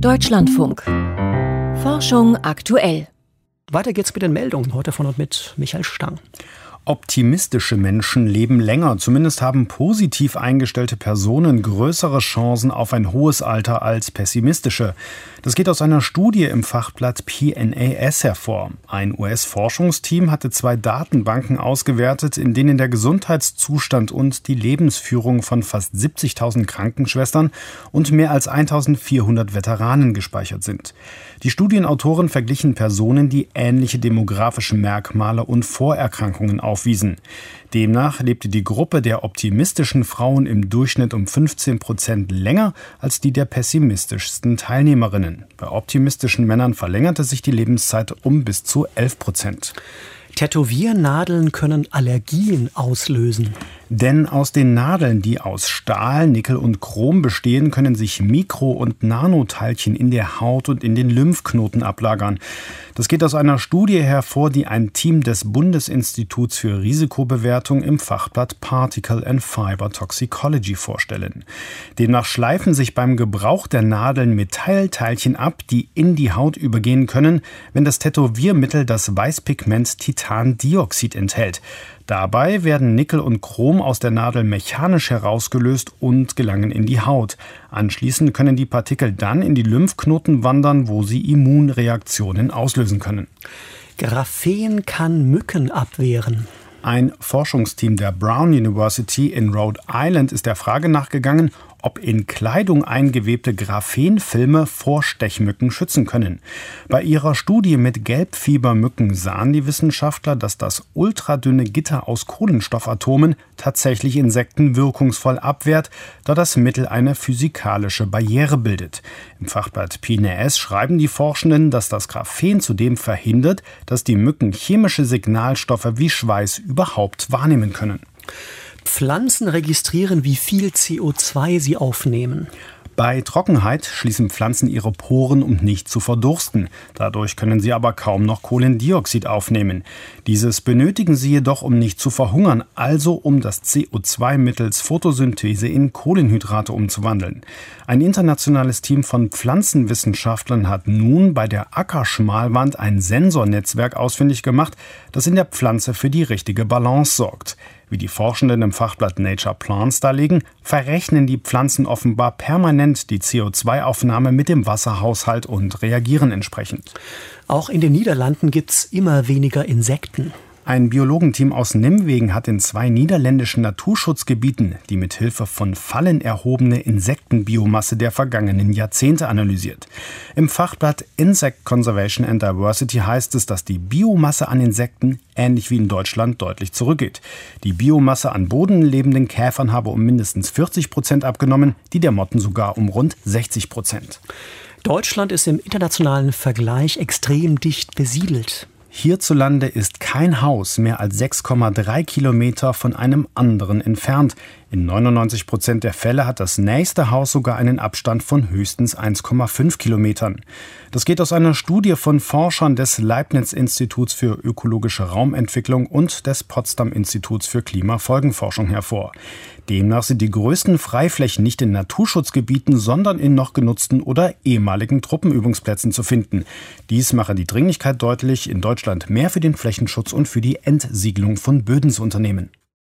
Deutschlandfunk. Forschung aktuell. Weiter geht's mit den Meldungen, heute von und mit Michael Stang. Optimistische Menschen leben länger. Zumindest haben positiv eingestellte Personen größere Chancen auf ein hohes Alter als pessimistische. Das geht aus einer Studie im Fachblatt PNAS hervor. Ein US-Forschungsteam hatte 2 Datenbanken ausgewertet, in denen der Gesundheitszustand und die Lebensführung von fast 70.000 Krankenschwestern und mehr als 1.400 Veteranen gespeichert sind. Die Studienautoren verglichen Personen, die ähnliche demografische Merkmale und Vorerkrankungen aufwiesen. Demnach lebte die Gruppe der optimistischen Frauen im Durchschnitt um 15% länger als die der pessimistischsten Teilnehmerinnen. Bei optimistischen Männern verlängerte sich die Lebenszeit um bis zu 11%. Tätowiernadeln können Allergien auslösen. Denn aus den Nadeln, die aus Stahl, Nickel und Chrom bestehen, können sich Mikro- und Nanoteilchen in der Haut und in den Lymphknoten ablagern. Das geht aus einer Studie hervor, die ein Team des Bundesinstituts für Risikobewertung im Fachblatt Particle and Fiber Toxicology vorstellen. Demnach schleifen sich beim Gebrauch der Nadeln Metallteilchen ab, die in die Haut übergehen können, wenn das Tätowiermittel das Weißpigment Titandioxid enthält. Dabei werden Nickel und Chrom aus der Nadel mechanisch herausgelöst und gelangen in die Haut. Anschließend können die Partikel dann in die Lymphknoten wandern, wo sie Immunreaktionen auslösen können. Graphen kann Mücken abwehren. Ein Forschungsteam der Brown University in Rhode Island ist der Frage nachgegangen, ob in Kleidung eingewebte Graphenfilme vor Stechmücken schützen können. Bei ihrer Studie mit Gelbfiebermücken sahen die Wissenschaftler, dass das ultradünne Gitter aus Kohlenstoffatomen tatsächlich Insekten wirkungsvoll abwehrt, da das Mittel eine physikalische Barriere bildet. Im Fachblatt PNAS schreiben die Forschenden, dass das Graphen zudem verhindert, dass die Mücken chemische Signalstoffe wie Schweiß überhaupt wahrnehmen können. Pflanzen registrieren, wie viel CO2 sie aufnehmen. Bei Trockenheit schließen Pflanzen ihre Poren, um nicht zu verdursten. Dadurch können sie aber kaum noch Kohlendioxid aufnehmen. Dieses benötigen sie jedoch, um nicht zu verhungern, also um das CO2 mittels Photosynthese in Kohlenhydrate umzuwandeln. Ein internationales Team von Pflanzenwissenschaftlern hat nun bei der Ackerschmalwand ein Sensornetzwerk ausfindig gemacht, das in der Pflanze für die richtige Balance sorgt. Wie die Forschenden im Fachblatt Nature Plants darlegen, verrechnen die Pflanzen offenbar permanent die CO2-Aufnahme mit dem Wasserhaushalt und reagieren entsprechend. Auch in den Niederlanden gibt's immer weniger Insekten. Ein Biologenteam aus Nimwegen hat in 2 niederländischen Naturschutzgebieten die mit Hilfe von Fallen erhobene Insektenbiomasse der vergangenen Jahrzehnte analysiert. Im Fachblatt Insect Conservation and Diversity heißt es, dass die Biomasse an Insekten ähnlich wie in Deutschland deutlich zurückgeht. Die Biomasse an bodenlebenden Käfern habe um mindestens 40% abgenommen, die der Motten sogar um rund 60%. Deutschland ist im internationalen Vergleich extrem dicht besiedelt. Hierzulande ist kein Haus mehr als 6,3 Kilometer von einem anderen entfernt. In 99% der Fälle hat das nächste Haus sogar einen Abstand von höchstens 1,5 Kilometern. Das geht aus einer Studie von Forschern des Leibniz-Instituts für ökologische Raumentwicklung und des Potsdam-Instituts für Klimafolgenforschung hervor. Demnach sind die größten Freiflächen nicht in Naturschutzgebieten, sondern in noch genutzten oder ehemaligen Truppenübungsplätzen zu finden. Dies mache die Dringlichkeit deutlich, in Deutschland mehr für den Flächenschutz und für die Entsiedlung von Böden zu unternehmen.